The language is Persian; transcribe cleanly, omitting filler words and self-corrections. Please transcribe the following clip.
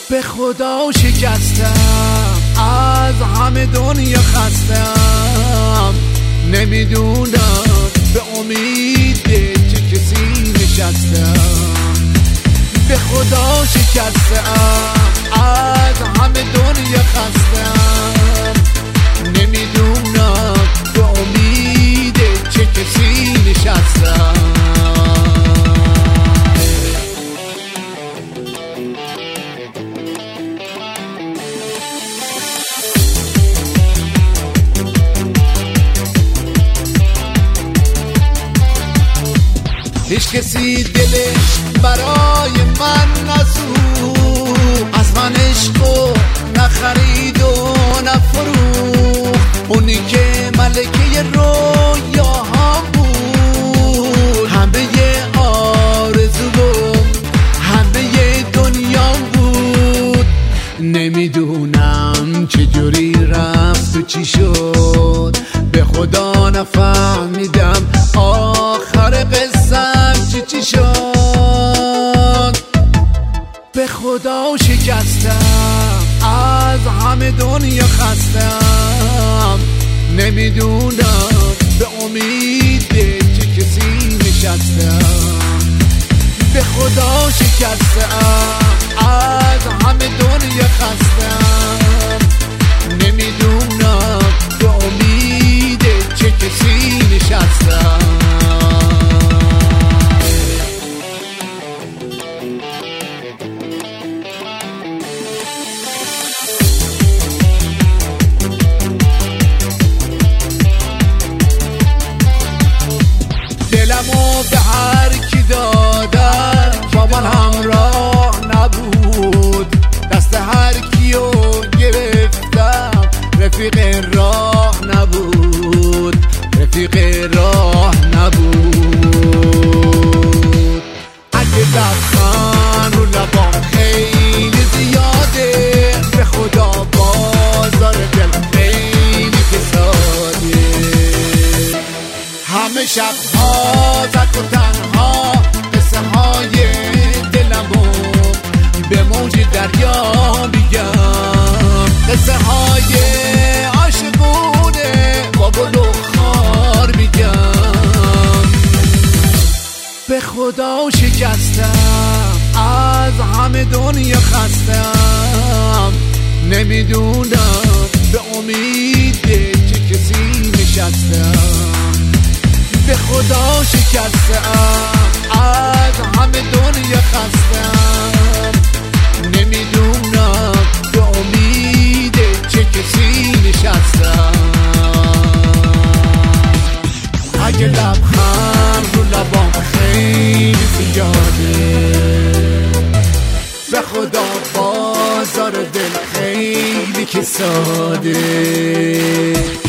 به خدا شکستم، از همه دنیا خستم، نمیدونم به امید چه کسی نشستم. به خدا شکستم، از همه دنیا خستم، نمیدونم به امید چه کسی نشستم. هیچ کسی دلش برای من نسوخت، از من عشقو نخرید و نفروخت. اونی که ملکه رویاهام بود، همه آرزوم همه دنیام بود. نمیدونم چجوری رفت و چی شد، به خدا نفهمیدم آخر قصم چی شد. به خدا شکستم، از همه دنیا خستم، نمیدونم به امید چه کسی نشستم. به خدا شکستم، از همه دنیا خستم، نمیدونم به امید چه کسی نشستم. دلمو به هر کی دادم با من همراه نبود، دست هر کیو گرفتم رفیق راه نبود، رفیق راه نبود. اگه لبخند رو لبام خیلی زیاده، به خدا بازار دل خیلی فساده. همه شبها تک و تنها قصه های دلمو به موج دریا میگم، قصه های عاشقونه با گل و خار میگم. به خدا شکستم، از همه دنیا خستم، نمیدونم به امید چه کسی نشستم. به خدا شکستم، از همه دنیا خستم، نمیدونم به امید چه کسی نشستم. اگه لبخند رو لبام خیلی زیاده، به خدا بازار دل خیلی که ساده.